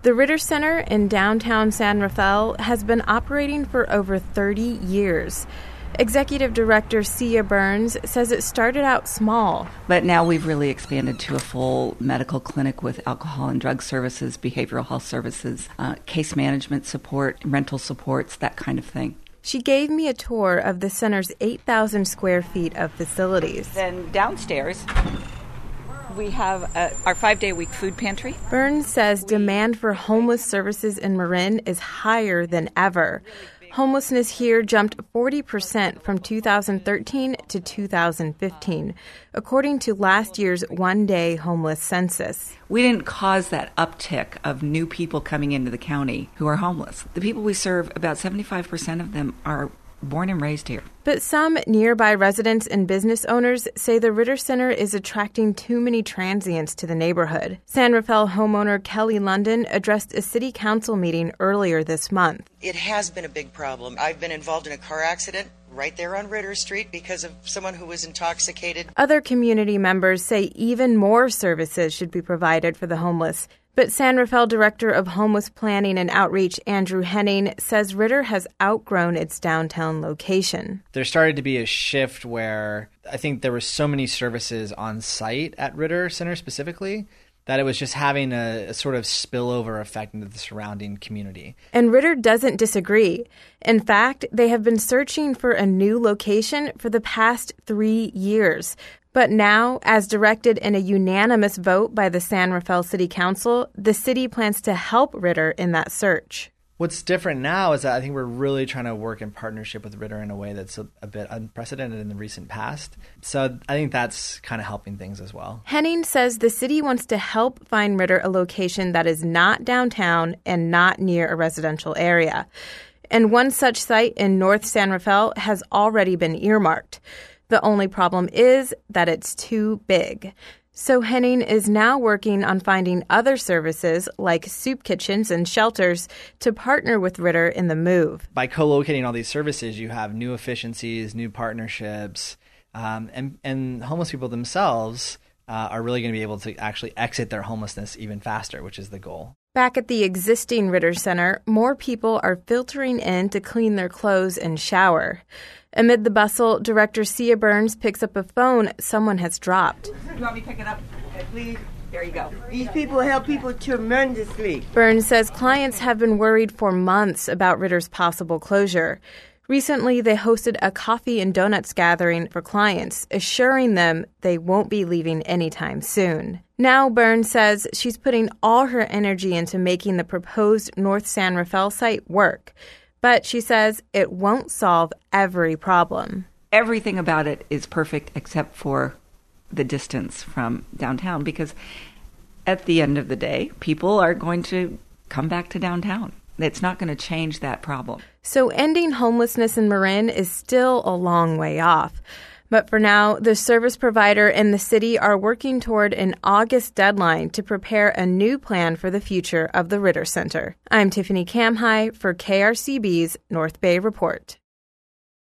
The Ritter Center in downtown San Rafael has been operating for over 30 years. Executive Director Sia Burns says it started out small. But now we've really expanded to a full medical clinic with alcohol and drug services, behavioral health services, case management support, rental supports, that kind of thing. She gave me a tour of the center's 8,000 square feet of facilities. Then downstairs, we have our 5-day-a-week food pantry. Burns says demand for homeless services in Marin is higher than ever. Homelessness here jumped 40% from 2013 to 2015, according to last year's one-day homeless census. We didn't cause that uptick of new people coming into the county who are homeless. The people we serve, about 75% of them are born and raised here. But some nearby residents and business owners say the Ritter Center is attracting too many transients to the neighborhood. San Rafael homeowner Kelly London addressed a city council meeting earlier this month. It has been a big problem. I've been involved in a car accident right there on Ritter Street because of someone who was intoxicated. Other community members say even more services should be provided for the homeless. But San Rafael Director of Homeless Planning and Outreach, Andrew Henning, says Ritter has outgrown its downtown location. There started to be a shift where I think there were so many services on site at Ritter Center specifically that it was just having a sort of spillover effect into the surrounding community. And Ritter doesn't disagree. In fact, they have been searching for a new location for the past 3 years. But now, as directed in a unanimous vote by the San Rafael City Council, the city plans to help Ritter in that search. What's different now is that I think we're really trying to work in partnership with Ritter in a way that's a bit unprecedented in the recent past. So I think that's kind of helping things as well. Henning says the city wants to help find Ritter a location that is not downtown and not near a residential area. And one such site in North San Rafael has already been earmarked. The only problem is that it's too big. So Henning is now working on finding other services like soup kitchens and shelters to partner with Ritter in the move. By co-locating all these services, you have new efficiencies, new partnerships, and homeless people themselves are really going to be able to actually exit their homelessness even faster, which is the goal. Back at the existing Ritter Center, more people are filtering in to clean their clothes and shower. Amid the bustle, Director Sia Burns picks up a phone someone has dropped. Do you want me to pick it up, please? There you go. These people help people tremendously. Burns says clients have been worried for months about Ritter's possible closure. Recently, they hosted a coffee and donuts gathering for clients, assuring them they won't be leaving anytime soon. Now, Burns says she's putting all her energy into making the proposed North San Rafael site work. But she says it won't solve every problem. Everything about it is perfect except for the distance from downtown, because at the end of the day, people are going to come back to downtown. It's not going to change that problem. So ending homelessness in Marin is still a long way off. But for now, the service provider and the city are working toward an August deadline to prepare a new plan for the future of the Ritter Center. I'm Tiffany Kamhai for KRCB's North Bay Report.